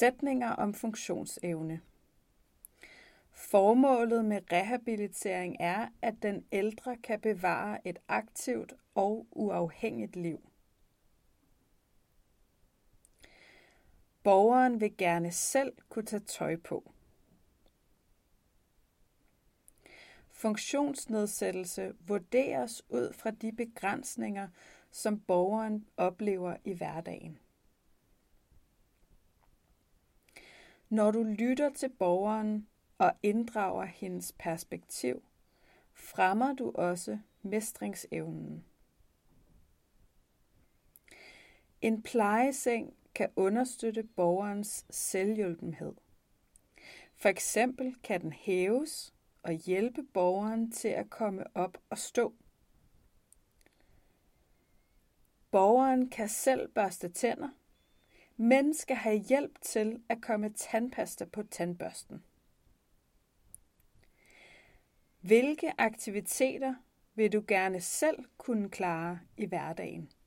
Sætninger om funktionsevne. Formålet med rehabilitering er, at den ældre kan bevare et aktivt og uafhængigt liv. Borgeren vil gerne selv kunne tage tøj på. Funktionsnedsættelse vurderes ud fra de begrænsninger, som borgeren oplever i hverdagen. Når du lytter til borgeren og inddrager hendes perspektiv, fremmer du også mestringsevnen. En plejeseng kan understøtte borgerens selvhjulpenhed. For eksempel kan den hæves og hjælpe borgeren til at komme op og stå. Borgeren kan selv børste tænder, men skal have hjælp til at komme tandpasta på tandbørsten. Hvilke aktiviteter vil du gerne selv kunne klare i hverdagen?